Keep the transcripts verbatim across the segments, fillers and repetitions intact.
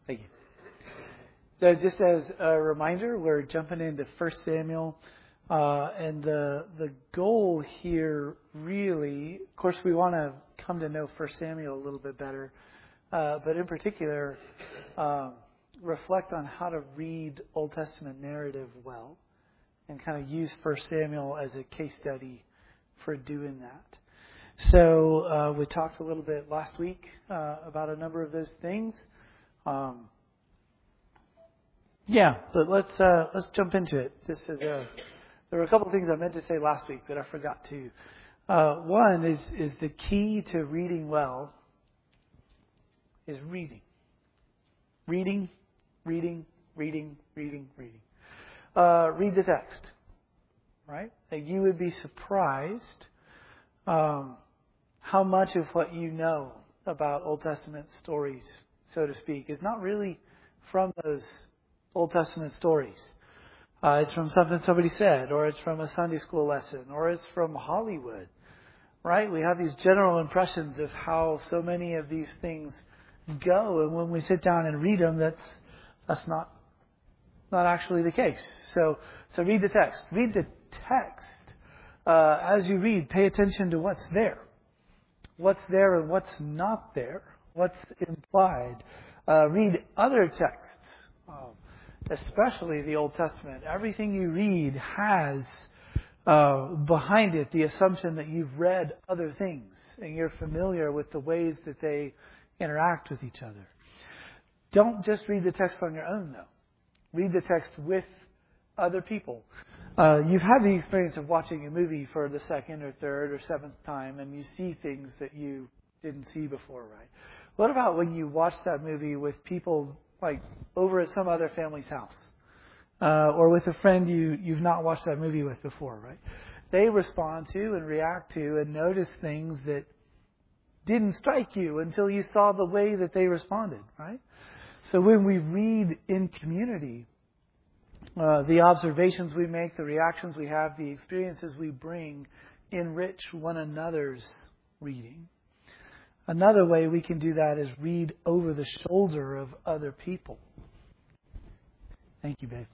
Thank you. So just as a reminder, we're jumping into First Samuel. Uh, and the the goal here really, of course, we want to come to know First Samuel a little bit better. Uh, but in particular, um, reflect on how to read Old Testament narrative well. And kind of use First Samuel as a case study for doing that. So uh, we talked a little bit last week uh, about a number of those things. Um, yeah, but let's uh, let's jump into it. This is a, there were a couple of things I meant to say last week that I forgot to. Uh, one is is the key to reading well is reading, reading, reading, reading, reading, reading. Uh, read the text, right? That you would be surprised um, how much of what you know about Old Testament stories, so to speak, is not really from those Old Testament stories. Uh, it's from something somebody said, or it's from a Sunday school lesson, or it's from Hollywood, right? We have these general impressions of how so many of these things go, and when we sit down and read them, that's that's not not actually the case. So, so read the text. Read the text uh, as you read. Pay attention to what's there, what's there, and what's not there, what's implied. Uh, read other texts. Um, Especially the Old Testament. Everything you read has uh, behind it the assumption that you've read other things and you're familiar with the ways that they interact with each other. Don't just read the text on your own, though. Read the text with other people. Uh, you've had the experience of watching a movie for the second or third or seventh time and you see things that you didn't see before, right? What about when you watch that movie with people like over at some other family's house, uh, or with a friend you, you've not watched that movie with before, right? They respond to and react to and notice things that didn't strike you until you saw the way that they responded, right? So when we read in community, uh, the observations we make, the reactions we have, the experiences we bring enrich one another's reading. Another way we can do that is read over the shoulder of other people. Thank you, babe.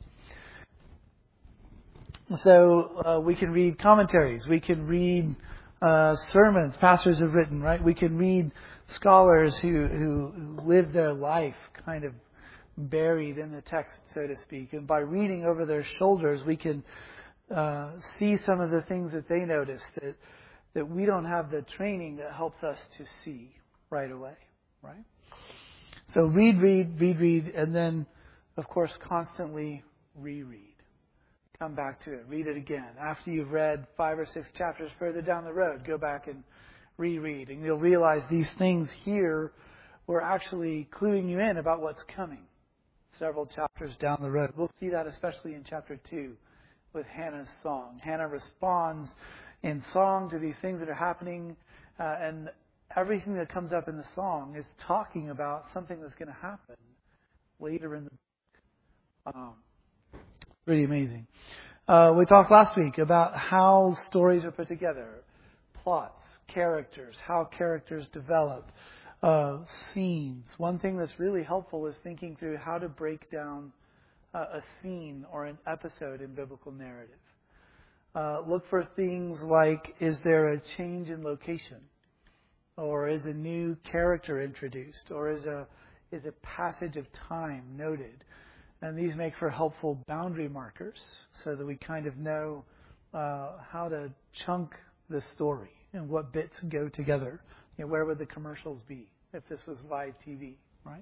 So uh, we can read commentaries. We can read uh, sermons pastors have written, right? We can read scholars who, who live their life kind of buried in the text, so to speak. And by reading over their shoulders, we can uh, see some of the things that they noticed that that we don't have the training that helps us to see right away, right? So read, read, read, read, and then, of course, constantly reread. Come back to it. Read it again. After you've read five or six chapters further down the road, go back and reread. And you'll realize these things here were actually cluing you in about what's coming several chapters down the road. We'll see that especially in chapter two with Hannah's song. Hannah responds in song to these things that are happening, uh, and everything that comes up in the song is talking about something that's going to happen later in the book. Um, pretty amazing. Uh, we talked last week about how stories are put together, plots, characters, how characters develop, uh, scenes. One thing that's really helpful is thinking through how to break down uh, a scene or an episode in biblical narrative. Uh, look for things like, is there a change in location? Or is a new character introduced? Or is a is a passage of time noted? And these make for helpful boundary markers so that we kind of know uh, how to chunk the story and what bits go together. You know, where would the commercials be if this was live T V, right?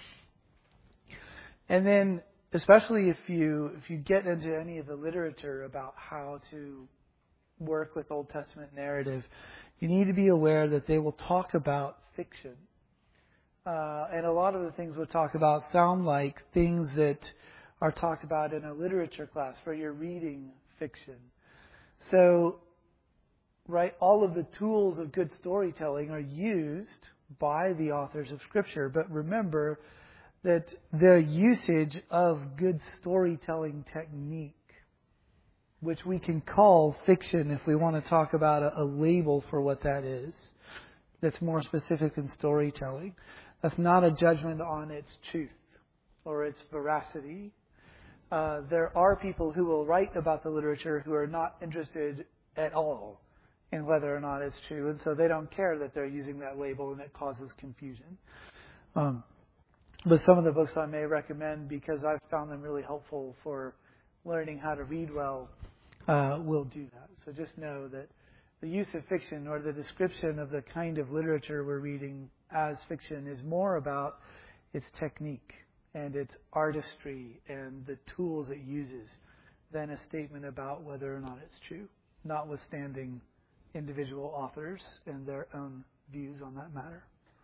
And then, especially if you if you get into any of the literature about how to work with Old Testament narrative, you need to be aware that they will talk about fiction. Uh, and a lot of the things we'll talk about sound like things that are talked about in a literature class where you're reading fiction. So, right, all of the tools of good storytelling are used by the authors of Scripture. But remember that their usage of good storytelling technique, which we can call fiction if we want to talk about a, a label for what that is, that's more specific in storytelling. That's not a judgment on its truth, or its veracity. Uh, there are people who will write about the literature who are not interested at all in whether or not it's true, and so they don't care that they're using that label and it causes confusion. Um, but some of the books I may recommend, because I've found them really helpful for learning how to read well, uh, will do that. So just know that the use of fiction or the description of the kind of literature we're reading as fiction is more about its technique and its artistry and the tools it uses than a statement about whether or not it's true, notwithstanding individual authors and their own views on that matter.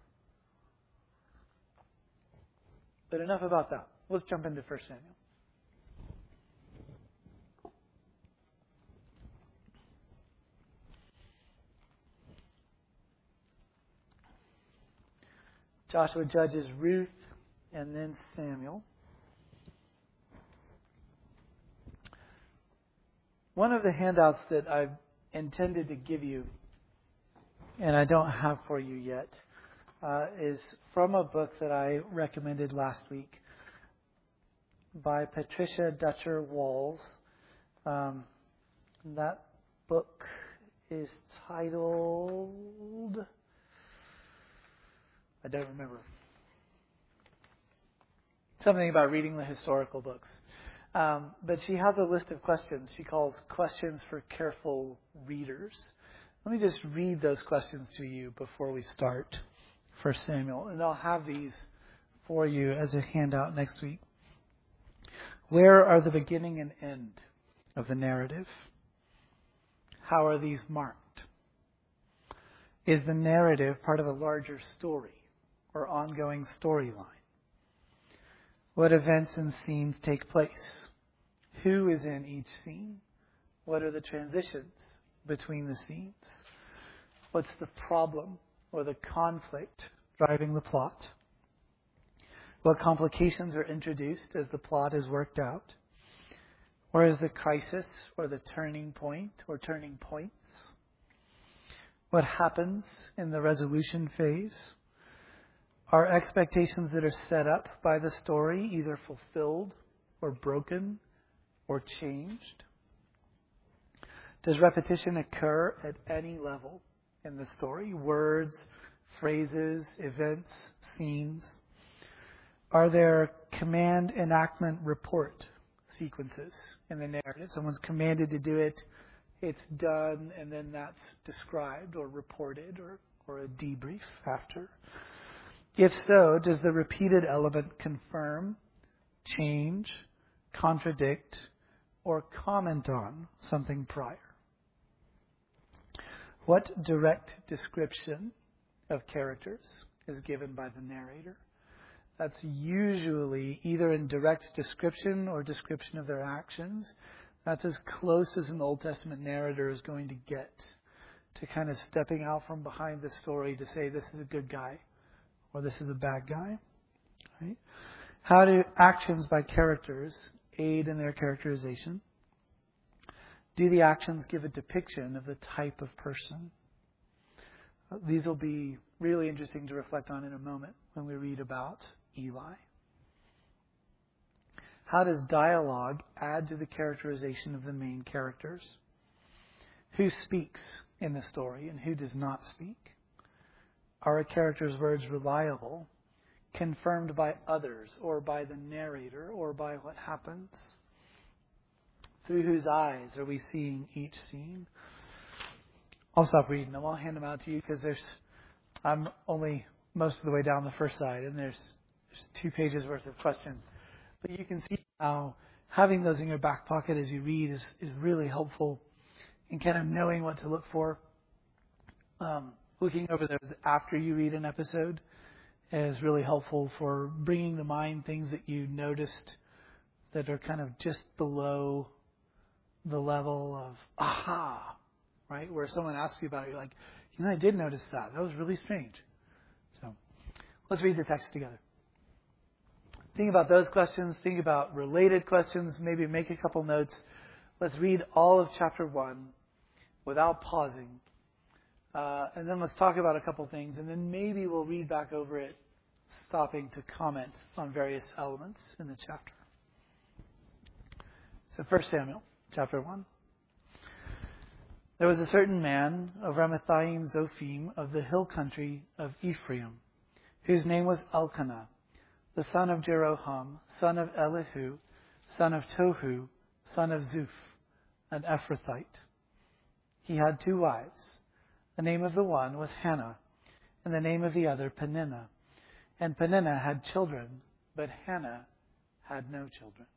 But enough about that. Let's jump into First Samuel. Joshua judges Ruth and then Samuel. One of the handouts that I've intended to give you, and I don't have for you yet, uh, is from a book that I recommended last week by Patricia Dutcher Walls. Um, that book is titled... I don't remember. Something about reading the historical books. Um, but she has a list of questions she calls questions for careful readers. Let me just read those questions to you before we start First Samuel. And I'll have these for you as a handout next week. Where are the beginning and end of the narrative? How are these marked? Is the narrative part of a larger story or ongoing storyline? What events and scenes take place? Who is in each scene? What are the transitions between the scenes? What's the problem or the conflict driving the plot? What complications are introduced as the plot is worked out? Where is the crisis or the turning point or turning points? What happens in the resolution phase? Are expectations that are set up by the story either fulfilled or broken or changed? Does repetition occur at any level in the story? Words, phrases, events, scenes? Are there command enactment report sequences in the narrative? Someone's commanded to do it, it's done, and then that's described or reported or, or a debrief after. If so, does the repeated element confirm, change, contradict, or comment on something prior? What direct description of characters is given by the narrator? That's usually either in direct description or description of their actions. That's as close as an Old Testament narrator is going to get to kind of stepping out from behind the story to say this is a good guy or this is a bad guy. Right? How do actions by characters aid in their characterization? Do the actions give a depiction of the type of person? These will be really interesting to reflect on in a moment when we read about Eli. How does dialogue add to the characterization of the main characters? Who speaks in the story and who does not speak? Are a character's words reliable, confirmed by others or by the narrator or by what happens? Through whose eyes are we seeing each scene? I'll stop reading them. I'll hand them out to you because there's I'm only most of the way down the first side and there's, there's two pages worth of questions. But you can see how having those in your back pocket as you read is, is really helpful in kind of knowing what to look for. Um, looking over those after you read an episode is really helpful for bringing to mind things that you noticed that are kind of just below the level of aha, right? Where someone asks you about it, you're like, you know, I did notice that. That was really strange. So let's read the text together. Think about those questions. Think about related questions. Maybe make a couple notes. Let's read all of chapter one without pausing. Uh, and then let's talk about a couple things. And then maybe we'll read back over it stopping to comment on various elements in the chapter. So First Samuel, chapter one. There was a certain man of Ramathaim Zophim of the hill country of Ephraim, whose name was Elkanah, the son of Jeroham, son of Elihu, son of Tohu, son of Zuph, an Ephrathite. He had two wives. The name of the one was Hannah, and the name of the other Peninnah. And Peninnah had children, but Hannah had no children.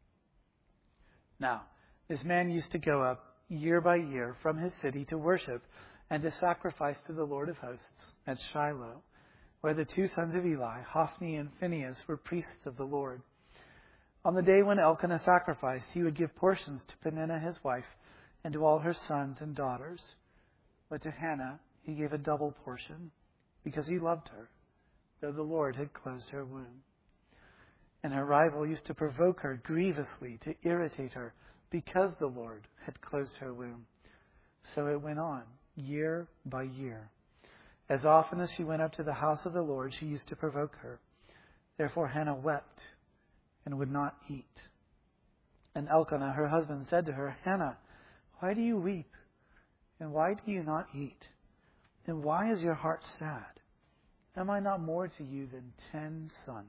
Now, this man used to go up year by year from his city to worship and to sacrifice to the Lord of hosts at Shiloh, where the two sons of Eli, Hophni and Phinehas, were priests of the Lord. On the day when Elkanah sacrificed, he would give portions to Peninnah his wife and to all her sons and daughters. But to Hannah he gave a double portion, because he loved her, though the Lord had closed her womb. And her rival used to provoke her grievously, to irritate her, because the Lord had closed her womb. So it went on, year by year. As often as she went up to the house of the Lord, she used to provoke her. Therefore Hannah wept and would not eat. And Elkanah, her husband, said to her, Hannah, why do you weep? And why do you not eat? And why is your heart sad? Am I not more to you than ten sons?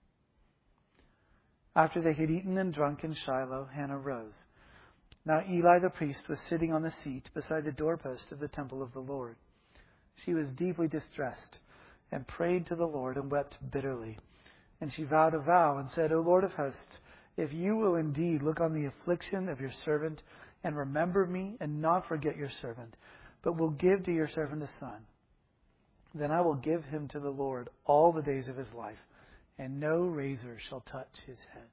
After they had eaten and drunk in Shiloh, Hannah rose. Now Eli the priest was sitting on the seat beside the doorpost of the temple of the Lord. She was deeply distressed and prayed to the Lord and wept bitterly. And she vowed a vow and said, O Lord of hosts, if you will indeed look on the affliction of your servant and remember me and not forget your servant, but will give to your servant a son, then I will give him to the Lord all the days of his life, and no razor shall touch his head.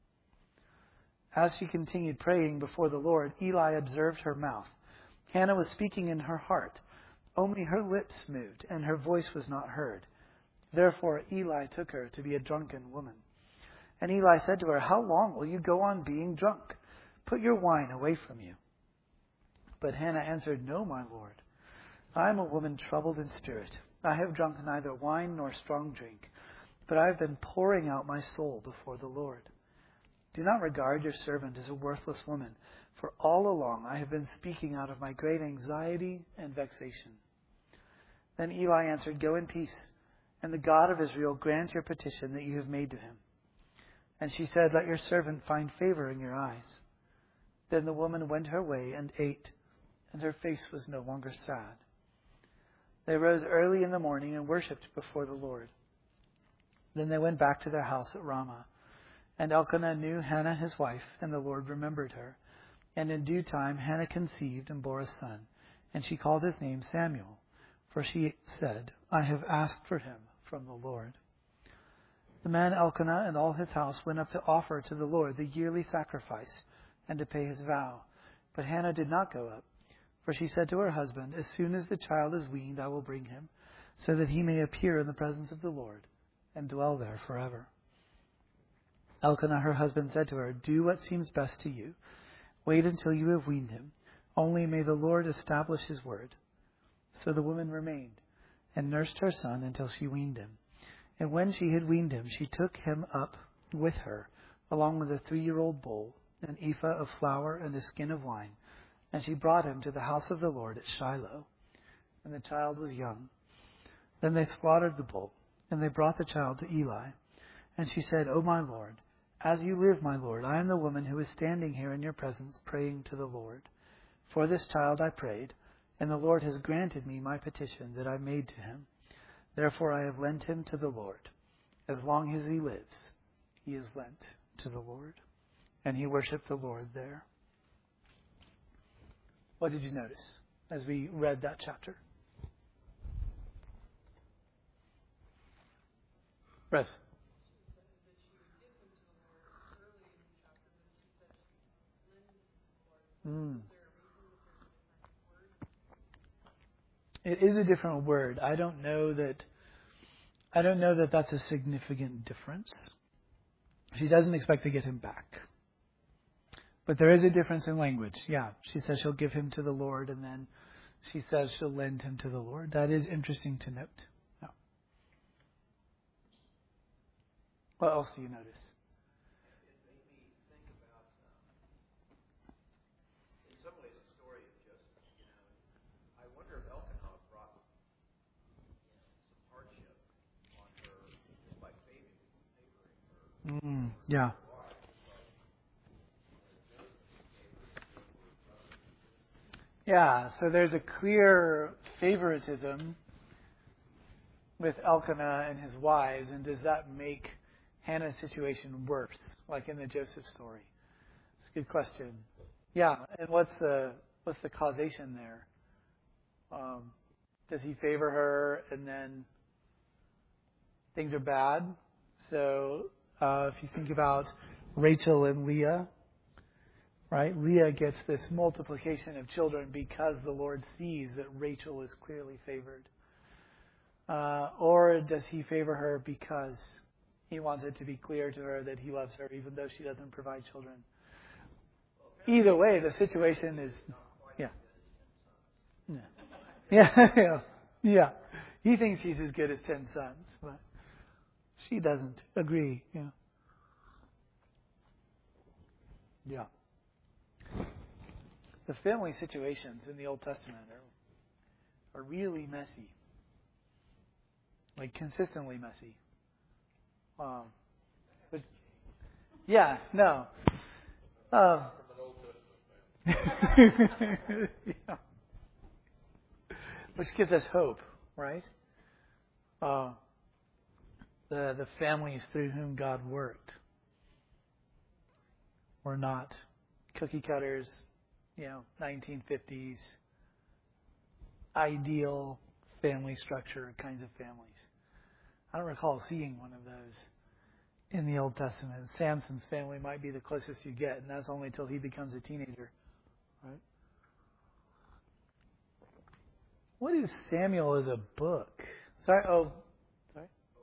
As she continued praying before the Lord, Eli observed her mouth. Hannah was speaking in her heart. Only her lips moved, and her voice was not heard. Therefore Eli took her to be a drunken woman. And Eli said to her, How long will you go on being drunk? Put your wine away from you. But Hannah answered, No, my Lord. I am a woman troubled in spirit. I have drunk neither wine nor strong drink, but I have been pouring out my soul before the Lord. Do not regard your servant as a worthless woman, for all along I have been speaking out of my great anxiety and vexation. Then Eli answered, Go in peace, and the God of Israel grant your petition that you have made to him. And she said, Let your servant find favor in your eyes. Then the woman went her way and ate, and her face was no longer sad. They rose early in the morning and worshipped before the Lord. Then they went back to their house at Ramah. And Elkanah knew Hannah his wife, and the Lord remembered her. And in due time Hannah conceived and bore a son, and she called his name Samuel, for she said, I have asked for him from the Lord. The man Elkanah and all his house went up to offer to the Lord the yearly sacrifice and to pay his vow. But Hannah did not go up, for she said to her husband, As soon as the child is weaned, I will bring him, so that he may appear in the presence of the Lord and dwell there forever. Elkanah, her husband, said to her, Do what seems best to you. Wait until you have weaned him. Only may the Lord establish his word. So the woman remained and nursed her son until she weaned him. And when she had weaned him, she took him up with her, along with a three-year-old bull, an ephah of flour, and a skin of wine. And she brought him to the house of the Lord at Shiloh. And the child was young. Then they slaughtered the bull, and they brought the child to Eli. And she said, O my Lord, as you live, my Lord, I am the woman who is standing here in your presence praying to the Lord. For this child I prayed, and the Lord has granted me my petition that I made to him. Therefore I have lent him to the Lord. As long as he lives, he is lent to the Lord. And he worshipped the Lord there. What did you notice as we read that chapter? Rose. Mm. It is a different word. I don't know that. I don't know that that's a significant difference. She doesn't expect to get him back, but there is a difference in language. Yeah, she says she'll give him to the Lord, and then she says she'll lend him to the Lord. That is interesting to note. Yeah. What else do you notice? It made me think about, um, in some ways, the story of Joseph. You know, I wonder if Elkanah brought, you know, some hardship on her just by favoring, favoring her. Mm, yeah. Why? But you know, Joseph favored her brother. Yeah, so there's a clear favoritism with Elkanah and his wives, and does that make Hannah's situation worse, like in the Joseph story? It's a good question. Yeah, and what's the what's the causation there? Um, does he favor her, and then things are bad? So uh, if you think about Rachel and Leah, right? Leah gets this multiplication of children because the Lord sees that Rachel is clearly favored. Uh, or does he favor her because he wants it to be clear to her that he loves her even though she doesn't provide children? Either way, the situation is, yeah. Yeah. Yeah, yeah. Yeah. He thinks he's as good as ten sons, but she doesn't agree. Yeah. Yeah. The family situations in the Old Testament are, are really messy. Like consistently messy. Um, but yeah, no. Um, yeah. Which gives us hope, right? Uh, the the families through whom God worked were not cookie cutters, you know, nineteen fifties ideal family structure kinds of families. I don't recall seeing one of those in the Old Testament. Samson's family might be the closest you get, and that's only until he becomes a teenager. Right? What is Samuel as a book? Sorry, oh, sorry.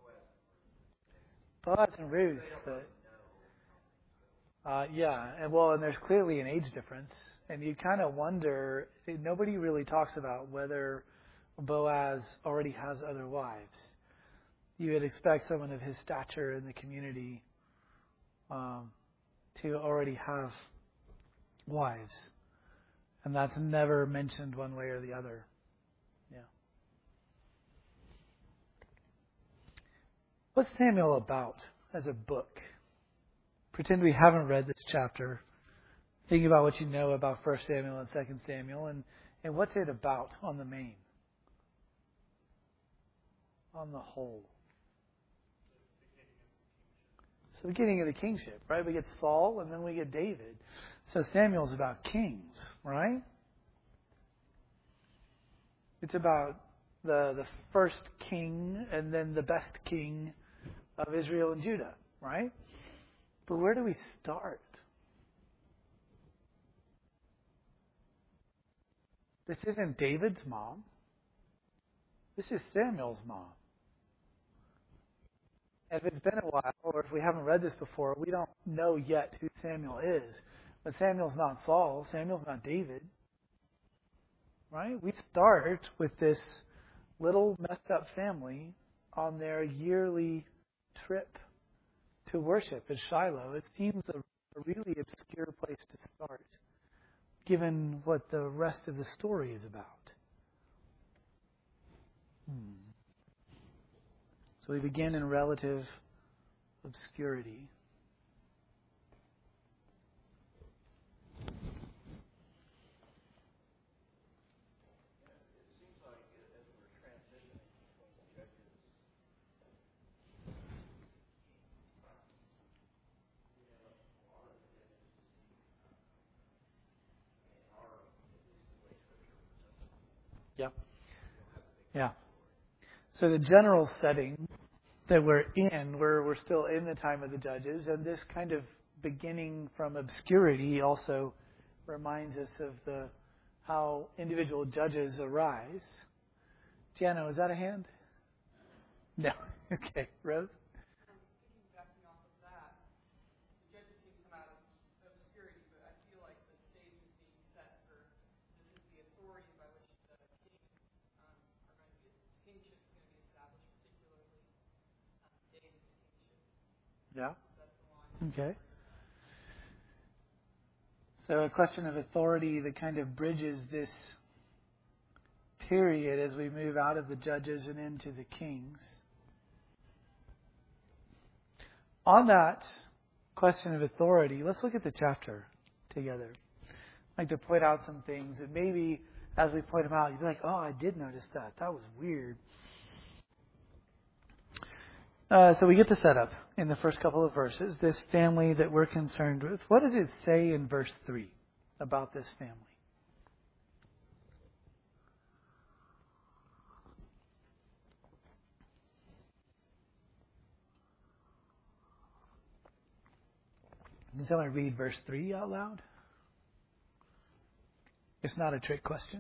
Boaz and Ruth, but uh, yeah, and well, and there's clearly an age difference, and you kind of wonder. Nobody really talks about whether Boaz already has other wives. You would expect someone of his stature in the community um, to already have wives. And that's never mentioned one way or the other. Yeah. What's Samuel about as a book? Pretend we haven't read this chapter. Think about what you know about First Samuel and Second Samuel, and, and what's it about on the main? On the whole. It's the beginning of the kingship, right? We get Saul and then we get David. So Samuel's about kings, right? It's about the the first king and then the best king of Israel and Judah, right? But where do we start? This isn't David's mom. This is Samuel's mom. If it's been a while, or if we haven't read this before, we don't know yet who Samuel is. But Samuel's not Saul. Samuel's not David. Right? We start with this little messed up family on their yearly trip to worship at Shiloh. It seems a, a really obscure place to start, given what the rest of the story is about. Hmm. So we begin in relative obscurity. Yeah. Yeah. So the general setting that we're in, we're, we're still in the time of the judges, and this kind of beginning from obscurity also reminds us of the how individual judges arise. Jana, was that a hand? No. Okay. Rose? Yeah? Okay. So a question of authority that kind of bridges this period as we move out of the judges and into the kings. On that question of authority, let's look at the chapter together. I'd like to point out some things that maybe as we point them out, you'd be like, oh, I did notice that. That was weird. Uh, so we get the setup in the first couple of verses, this family that we're concerned with. What does it say in verse three about this family? Can someone read verse three out loud? It's not a trick question.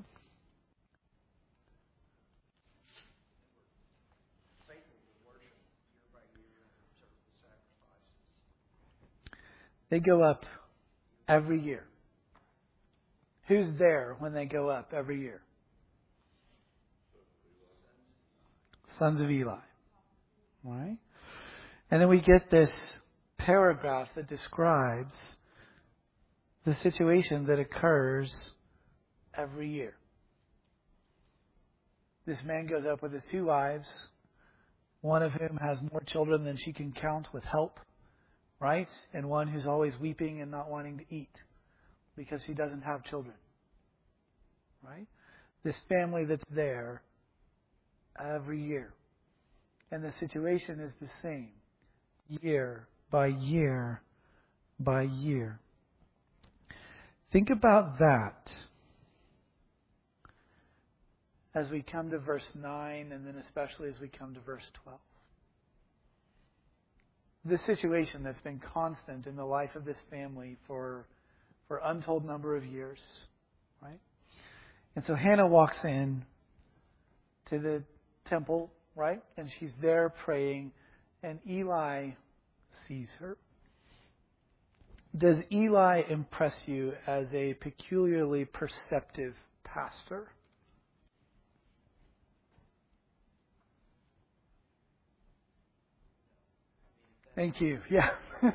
They go up every year. Who's there when they go up every year? Sons of Eli. All right? And then we get this paragraph that describes the situation that occurs every year. This man goes up with his two wives, one of whom has more children than she can count with help, right? And one who's always weeping and not wanting to eat because she doesn't have children, right? This family that's there every year. And the situation is the same, year by year by year. Think about that as we come to verse nine, and then especially as we come to verse twelve. This situation that's been constant in the life of this family for for untold number of years, right? And so Hannah walks in to the temple, right? And she's there praying, and Eli sees her. Does Eli impress you as a peculiarly perceptive pastor? Thank you. Yeah.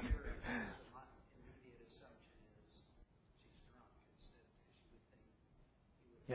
Yeah.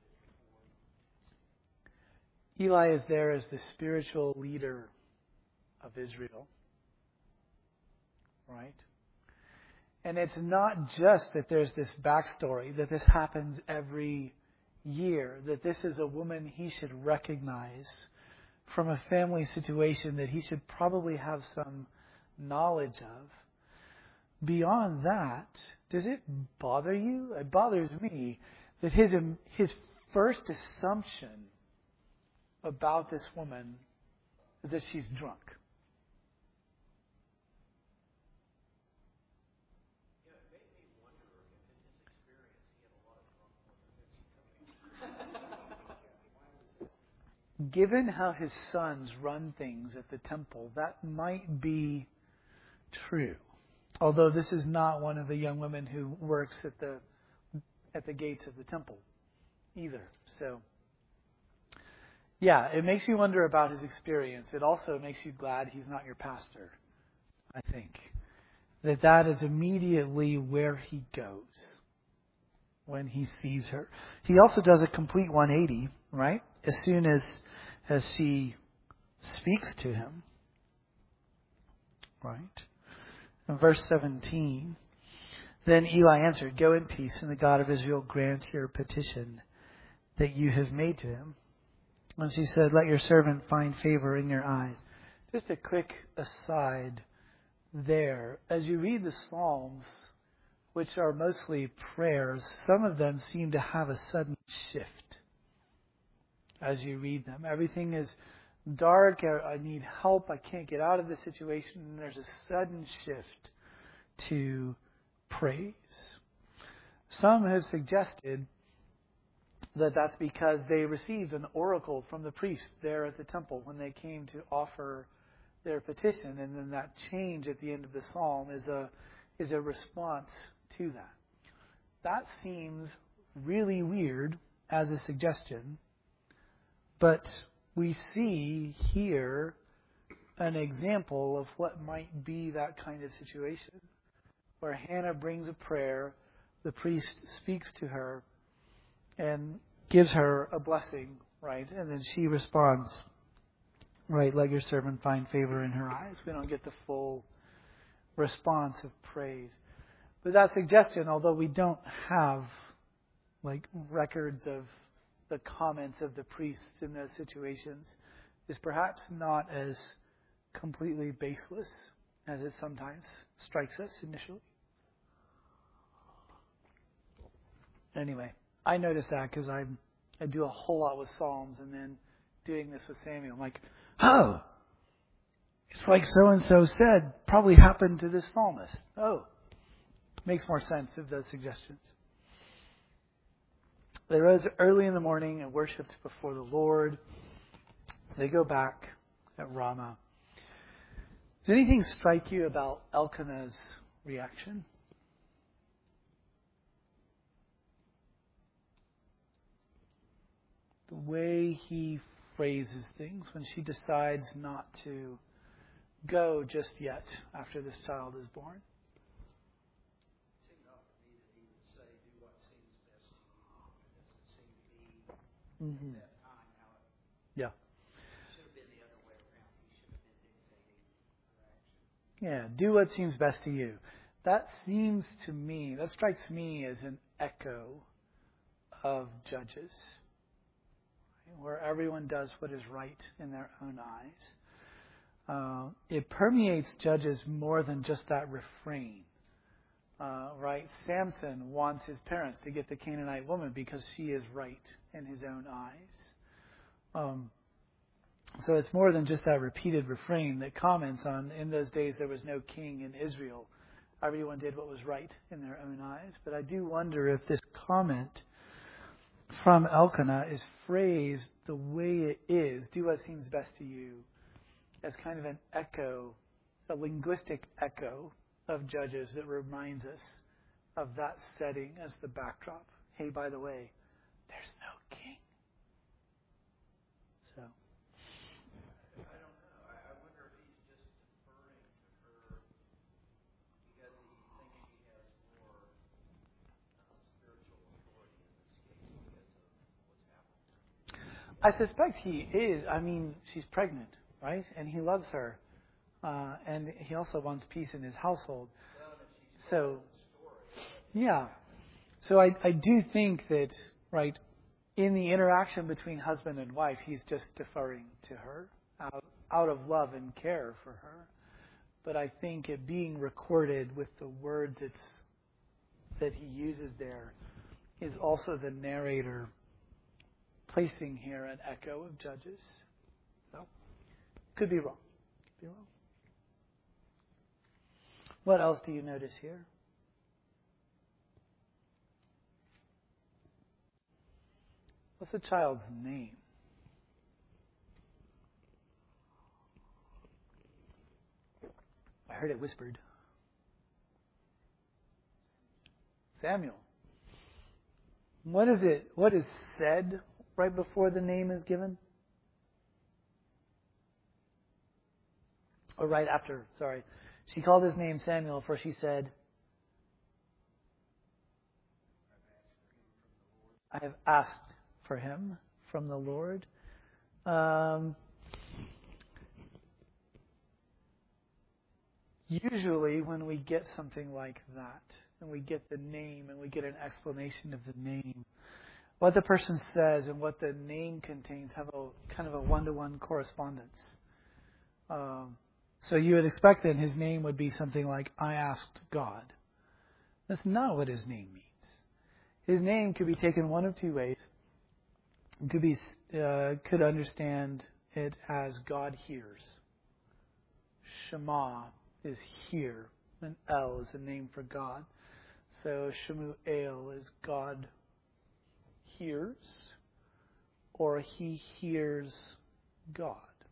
Eli is there as the spiritual leader of Israel. Right? And it's not just that there's this backstory, that this happens every year, that this is a woman he should recognize from a family situation that he should probably have some knowledge of. Beyond that, does it bother you? It bothers me that his his first assumption about this woman is that she's drunk. Given how his sons run things at the temple, that might be true. Although this is not one of the young women who works at the at the gates of the temple either. So, yeah, it makes you wonder about his experience. It also makes you glad he's not your pastor, I think. That that is immediately where he goes when he sees her. He also does a complete one eighty, right? As soon as as she speaks to him. Right? In verse seventeen, then Eli answered, "Go in peace, and the God of Israel grant your petition that you have made to him." And she said, "Let your servant find favor in your eyes." Just a quick aside there. As you read the Psalms, which are mostly prayers, some of them seem to have a sudden shift as you read them. Everything is dark. I need help. I can't get out of this situation. And there's a sudden shift to praise. Some have suggested that that's because they received an oracle from the priest there at the temple when they came to offer their petition. And then that change at the end of the psalm is a, is a response to that. That seems really weird as a suggestion. But we see here an example of what might be that kind of situation, where Hannah brings a prayer, the priest speaks to her, and gives her a blessing, right? And then she responds, right, let your servant find favor in her eyes. We don't get the full response of praise. But that suggestion, although we don't have like records of the comments of the priests in those situations, is perhaps not as completely baseless as it sometimes strikes us initially. Anyway, I noticed that because I I do a whole lot with Psalms, and then doing this with Samuel, I'm like, oh, it's like so-and-so said, probably happened to this psalmist. Oh, makes more sense of those suggestions. They rose early in the morning and worshipped before the Lord. They go back at Ramah. Does anything strike you about Elkanah's reaction? The way he phrases things when she decides not to go just yet after this child is born. It seemed odd to me that he would say, do what seems best to you. It doesn't seem to be Mm-hmm. at that time how it Yeah. should have been the other way around. He should have been dictating her action. Yeah, do what seems best to you. That seems to me, that strikes me as an echo of Judges, where everyone does what is right in their own eyes. Uh, it permeates Judges more than just that refrain. Uh, right? Samson wants his parents to get the Canaanite woman because she is right in his own eyes. Um, so it's more than just that repeated refrain that comments on, in those days there was no king in Israel. Everyone did what was right in their own eyes. But I do wonder if this comment from Elkanah is phrased the way it is, do what seems best to you, as kind of an echo, a linguistic echo of Judges that reminds us of that setting as the backdrop. Hey, by the way, there's no king. So, I don't know. I, I wonder if he's just deferring to her because he thinks she has more uh, spiritual authority in this case because of what's happened. I suspect he is. I mean, she's pregnant, right? And he loves her. Uh, and he also wants peace in his household. Well, and if she's So, told the story, yeah. So I, I do think that, right, in the interaction between husband and wife, he's just deferring to her out, out of love and care for her. But I think it being recorded with the words it's that he uses there is also the narrator placing here an echo of Judges. So, could be wrong. Could be wrong. What else do you notice here? What's the child's name? I heard it whispered. Samuel. What is it? What is said right before the name is given? Or right after, sorry. She called his name Samuel, for she said, I have asked for him from the Lord. Um, usually when we get something like that, and we get the name and we get an explanation of the name, what the person says and what the name contains have a kind of a one-to-one correspondence. Um, so you would expect then his name would be something like, I asked God. That's not what his name means. His name could be taken one of two ways. It could be uh, could understand it as God hears. Shema is hear, and El is a name for God. So Shemuel is God hears, or he hears God.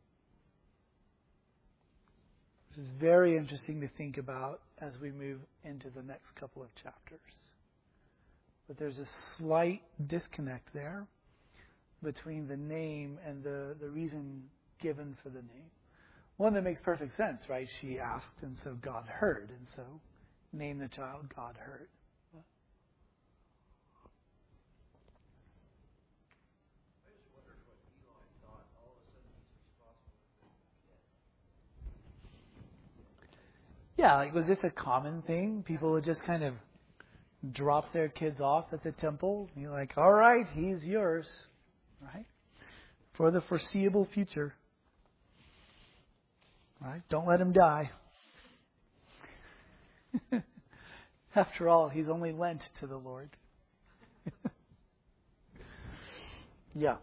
This is very interesting to think about as we move into the next couple of chapters. But there's a slight disconnect there between the name and the, the reason given for the name. one that makes perfect sense, right? She asked, and so God heard, and so name the child God heard. I just wondered what Eli thought. All of a sudden, he's responsible for the kid. Yeah, like was this a common thing? People would just kind of drop their kids off at the temple. You're like, all right, he's yours, right? For the foreseeable future. Right? Don't let him die. After all, he's only lent to the Lord. Yeah.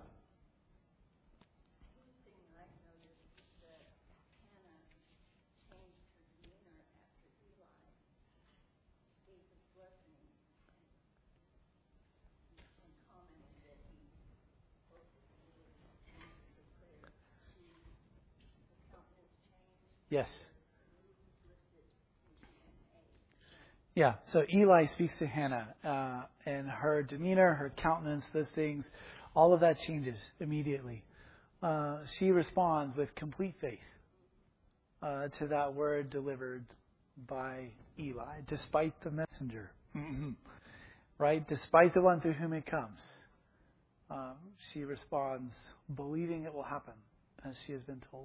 Yes. Yeah, so Eli speaks to Hannah, uh, and her demeanor, her countenance, those things, all of that changes immediately. Uh, she responds with complete faith uh, to that word delivered by Eli, despite the messenger, right? Despite the one through whom it comes. Um, she responds, believing it will happen as she has been told.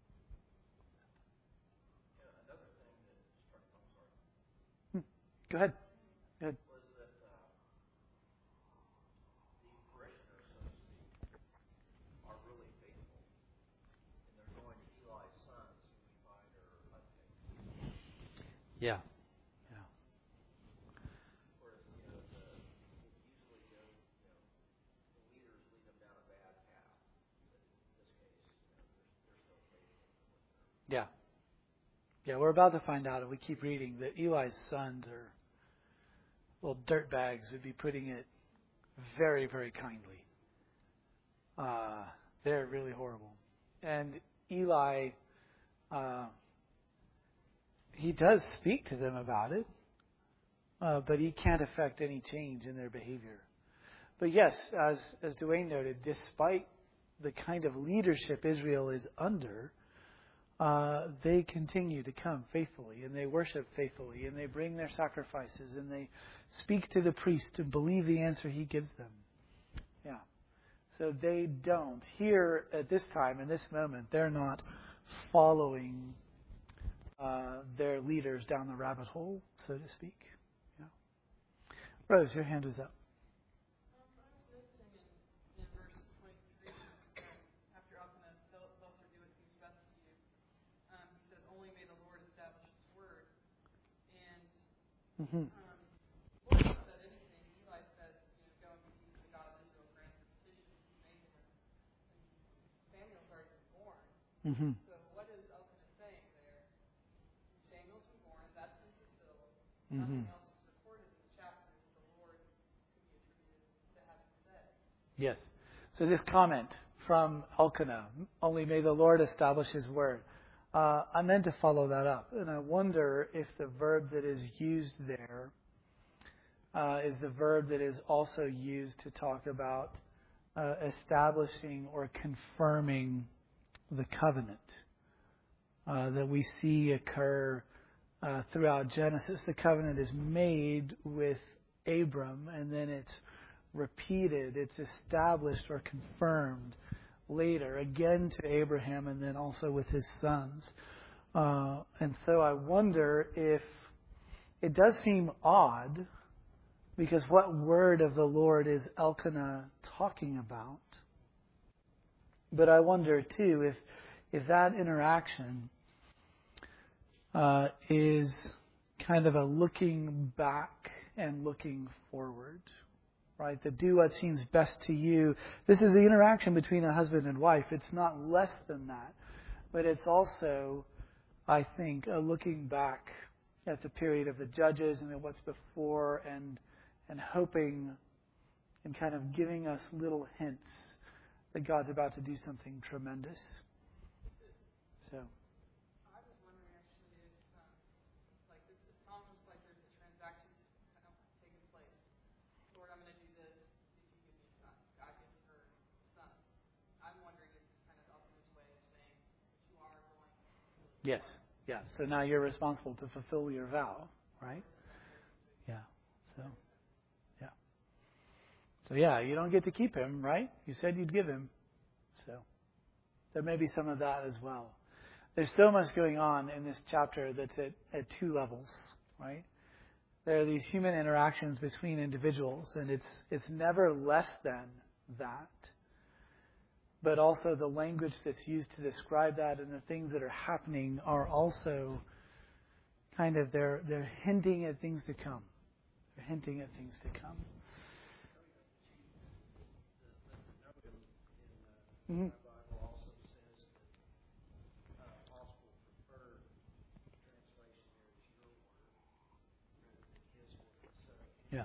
Go ahead. Go ahead. Was that uh, the parishioners, so to speak, are really faithful, and they're going to Eli's sons, who we find are unfaithful. Yeah. Yeah. Whereas, you know, the usually go, you know, the leaders lead them down a bad path. But in this case, you know, they're, they're still faithful. Yeah. Yeah, we're about to find out, if we keep reading, that Eli's sons are, well, dirtbags would be putting it very, very kindly. Uh, they're really horrible. And Eli, uh, he does speak to them about it, uh, but he can't affect any change in their behavior. But yes, as, as Dwayne noted, despite the kind of leadership Israel is under, Uh, they continue to come faithfully, and they worship faithfully, and they bring their sacrifices, and they speak to the priest and believe the answer he gives them. Yeah. So they don't. Here, at this time, in this moment, they're not following uh, their leaders down the rabbit hole, so to speak. Yeah. Rose, your hand is up. Mm-hmm. Um, before he said anything, Eli said, you know, go and be the God of Israel, grant the petition you made him. And Samuel's already been born. Mm-hmm. So what is Elkanah saying there? Samuel's been born, that's been fulfilled. Mm-hmm. Nothing else is recorded in the chapter that the Lord could be attributed to having said. Yes. So this comment from Elkanah, only may the Lord establish his word. Uh, I meant to follow that up, and I wonder if the verb that is used there uh, is the verb that is also used to talk about uh, establishing or confirming the covenant uh, that we see occur uh, throughout Genesis. The covenant is made with Abram, and then it's repeated, it's established or confirmed later, again to Abraham, and then also with his sons. Uh, and so I wonder if it does seem odd, because what word of the Lord is Elkanah talking about? But I wonder too if if that interaction uh, is kind of a looking back and looking forward. Right, to do what seems best to you. This is the interaction between a husband and wife. It's not less than that. But it's also, I think, a looking back at the period of the judges and at what's before, and and hoping and kind of giving us little hints that God's about to do something tremendous. So. I was wondering actually if, um, like, it's, it's almost like there's a transaction kind of taking place. Lord, I'm going to do this. Did you give me a son? God gives her a son. I'm wondering if it's kind of Elkanah's way of saying that you are going Yes. Yeah. So now you're responsible to fulfill your vow, right? Yeah. So, yeah. So yeah, you don't get to keep him, right? You said you'd give him. So there may be some of that as well. There's so much going on in this chapter that's at, at two levels, right? There are these human interactions between individuals, and it's it's never less than that. But also the language that's used to describe that and the things that are happening are also kind of, they're they're hinting at things to come. They're hinting at things to come. Mm-hmm. Yeah.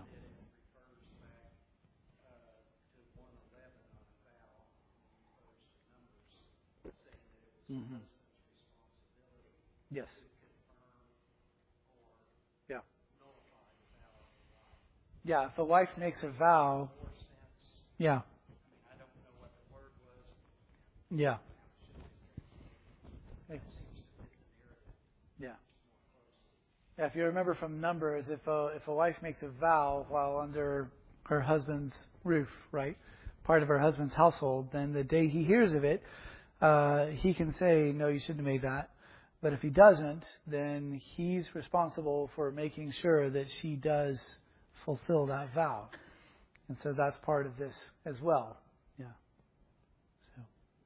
Mm-hmm. Yes. Yeah. Yeah. If a wife makes a vow. Yeah. Yeah. Yeah. Yeah. If you remember from Numbers, if a if a wife makes a vow while under her husband's roof, right, part of her husband's household, then the day he hears of it, uh, he can say, "No, you shouldn't have made that." But if he doesn't, then he's responsible for making sure that she does fulfill that vow. And so that's part of this as well. Yeah. So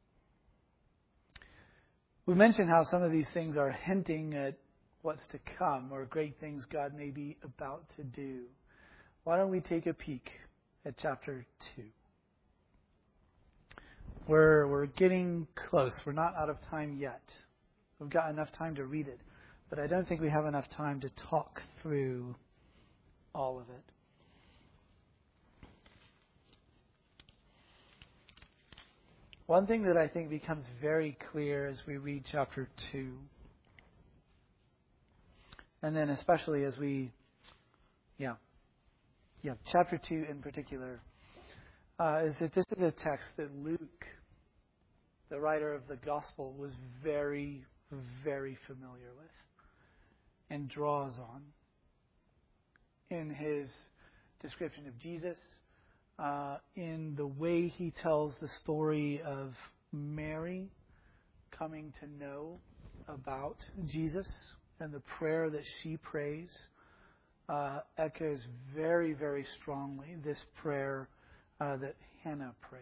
we mentioned how some of these things are hinting at what's to come or great things God may be about to do. Why don't we take a peek at chapter two? We're we're getting close. We're not out of time yet. We've got enough time to read it, but I don't think we have enough time to talk through all of it. One thing that I think becomes very clear as we read chapter two, and then especially as we, yeah, yeah, chapter two in particular, uh, is that this is a text that Luke, the writer of the gospel, was very, very familiar with and draws on in his description of Jesus, uh, in the way he tells the story of Mary coming to know about Jesus, and the prayer that she prays uh, echoes very, very strongly this prayer uh, that Hannah prays.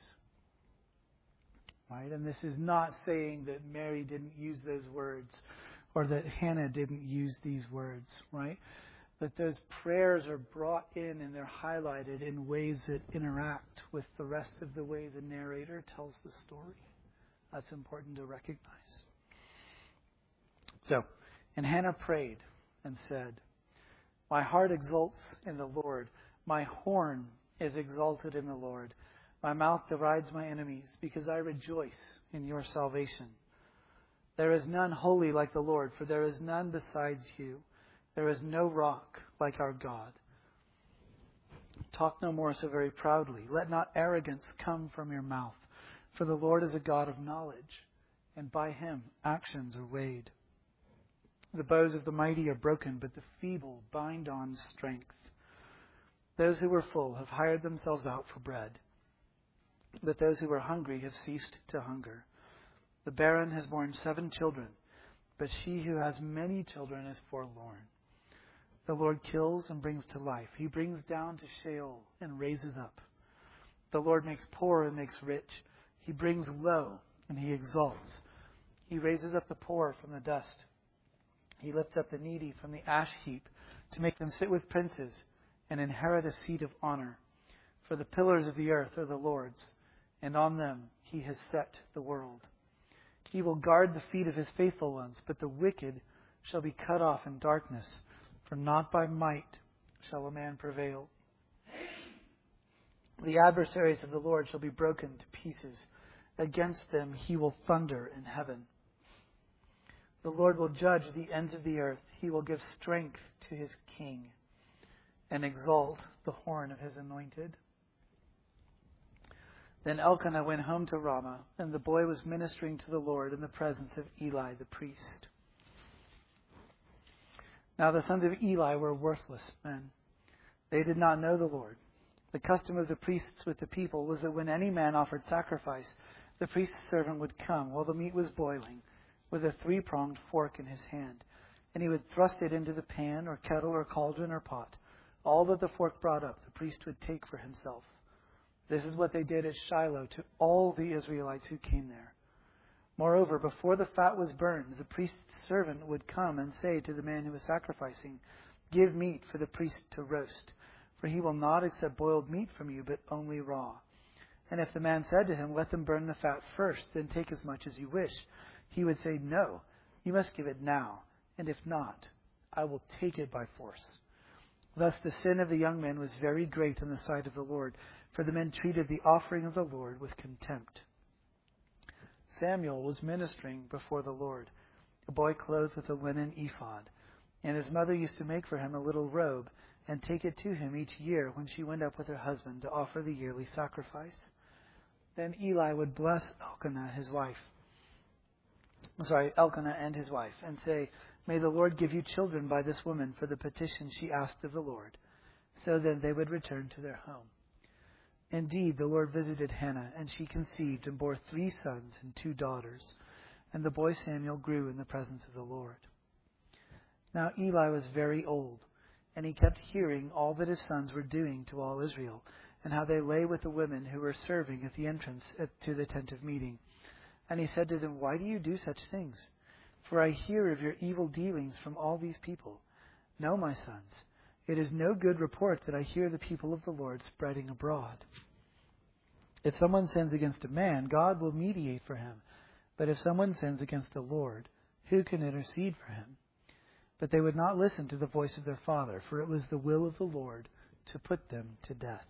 Right? And this is not saying that Mary didn't use those words or that Hannah didn't use these words, right? But those prayers are brought in and they're highlighted in ways that interact with the rest of the way the narrator tells the story. That's important to recognize. So, and Hannah prayed and said, "My heart exults in the Lord. My horn is exalted in the Lord. My mouth derides my enemies because I rejoice in your salvation. There is none holy like the Lord, for there is none besides you. There is no rock like our God. Talk no more so very proudly. Let not arrogance come from your mouth, for the Lord is a God of knowledge, and by him actions are weighed. The bows of the mighty are broken, but the feeble bind on strength. Those who were full have hired themselves out for bread, but those who were hungry have ceased to hunger. The barren has borne seven children, but she who has many children is forlorn. The Lord kills and brings to life. He brings down to Sheol and raises up. The Lord makes poor and makes rich. He brings low and he exalts. He raises up the poor from the dust. He lifts up the needy from the ash heap to make them sit with princes and inherit a seat of honor. For the pillars of the earth are the Lord's, and on them he has set the world. He will guard the feet of his faithful ones, but the wicked shall be cut off in darkness, for not by might shall a man prevail. The adversaries of the Lord shall be broken to pieces. Against them he will thunder in heaven. The Lord will judge the ends of the earth. He will give strength to his king and exalt the horn of his anointed. Then Elkanah went home to Ramah, and the boy was ministering to the Lord in the presence of Eli the priest. Now the sons of Eli were worthless men. They did not know the Lord. The custom of the priests with the people was that when any man offered sacrifice, the priest's servant would come while the meat was boiling, with a three-pronged fork in his hand, and he would thrust it into the pan or kettle or cauldron or pot. All that the fork brought up, the priest would take for himself. This is what they did at Shiloh to all the Israelites who came there. Moreover, before the fat was burned, the priest's servant would come and say to the man who was sacrificing, "Give meat for the priest to roast, for he will not accept boiled meat from you, but only raw." And if the man said to him, "Let them burn the fat first, then take as much as you wish," he would say, "No, you must give it now, and if not, I will take it by force." Thus the sin of the young men was very great in the sight of the Lord, for the men treated the offering of the Lord with contempt. Samuel was ministering before the Lord, a boy clothed with a linen ephod, and his mother used to make for him a little robe and take it to him each year when she went up with her husband to offer the yearly sacrifice. Then Eli would bless Elkanah, his wife, sorry, Elkanah and his wife, and say, "May the Lord give you children by this woman for the petition she asked of the Lord." So then they would return to their home. Indeed, the Lord visited Hannah, and she conceived and bore three sons and two daughters. And the boy Samuel grew in the presence of the Lord. Now Eli was very old, and he kept hearing all that his sons were doing to all Israel, and how they lay with the women who were serving at the entrance to the tent of meeting. And he said to them, "Why do you do such things? For I hear of your evil dealings from all these people. No, my sons, it is no good report that I hear the people of the Lord spreading abroad. If someone sins against a man, God will mediate for him. But if someone sins against the Lord, who can intercede for him?" But they would not listen to the voice of their father, for it was the will of the Lord to put them to death.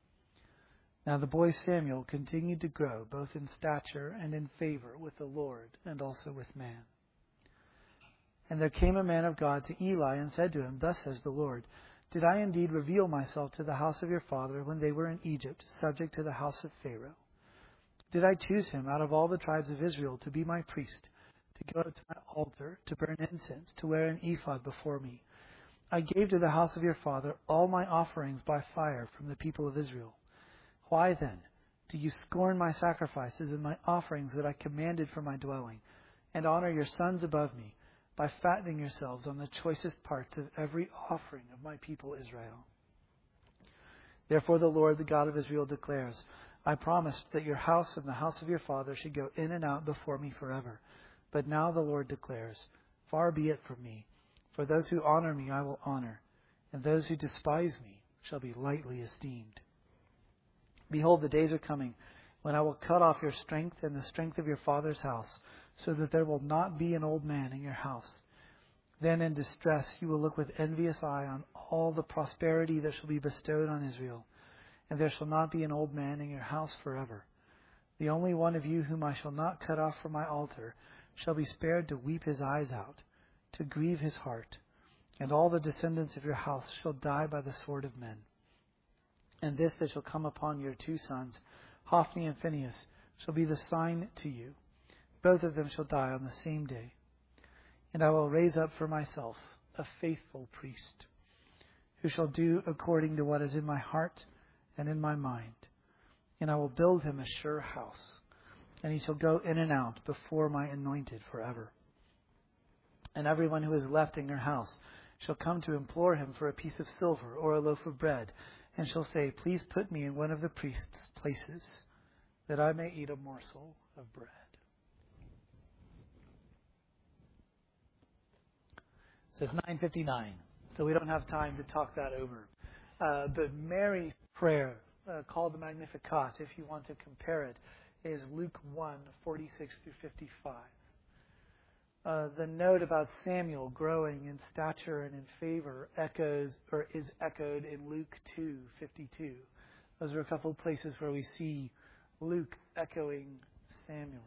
Now the boy Samuel continued to grow, both in stature and in favor with the Lord and also with man. And there came a man of God to Eli and said to him, "Thus says the Lord, did I indeed reveal myself to the house of your father when they were in Egypt, subject to the house of Pharaoh? Did I choose him out of all the tribes of Israel to be my priest, to go to my altar, to burn incense, to wear an ephod before me? I gave to the house of your father all my offerings by fire from the people of Israel. Why then do you scorn my sacrifices and my offerings that I commanded for my dwelling, and honor your sons above me, by fattening yourselves on the choicest parts of every offering of my people Israel? Therefore the Lord, the God of Israel, declares, I promised that your house and the house of your father should go in and out before me forever. But now the Lord declares, far be it from me, for those who honor me I will honor, and those who despise me shall be lightly esteemed. Behold, the days are coming when I will cut off your strength and the strength of your father's house, so that there will not be an old man in your house. Then in distress you will look with envious eye on all the prosperity that shall be bestowed on Israel, and there shall not be an old man in your house forever. The only one of you whom I shall not cut off from my altar shall be spared to weep his eyes out, to grieve his heart, and all the descendants of your house shall die by the sword of men. And this that shall come upon your two sons, Hophni and Phinehas, shall be the sign to you. Both of them shall die on the same day. And I will raise up for myself a faithful priest, who shall do according to what is in my heart and in my mind. And I will build him a sure house, and he shall go in and out before my anointed forever. And everyone who is left in your house shall come to implore him for a piece of silver or a loaf of bread, and shall say, please put me in one of the priest's places, that I may eat a morsel of bread. So it's nine fifty-nine, so we don't have time to talk that over. Uh, but Mary's prayer, uh, called the Magnificat, if you want to compare it, is Luke one, forty-six through fifty-five. Uh, the note about Samuel growing in stature and in favor echoes or is echoed in Luke two, fifty-two. Those are a couple of places where we see Luke echoing Samuel.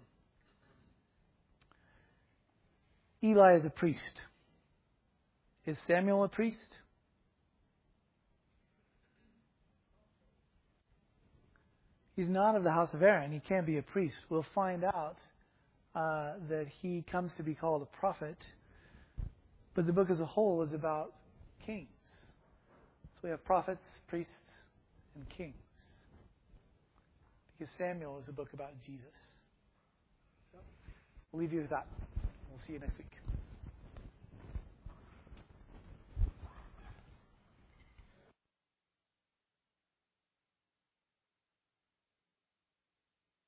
Eli is a priest. Is Samuel a priest? He's he's not of the house of Aaron. He can't be a priest. We'll find out uh, that he comes to be called a prophet. But the book as a whole is about kings. So we have prophets, priests, and kings. Because Samuel is a book about Jesus. So we'll leave you with that. We'll see you next week.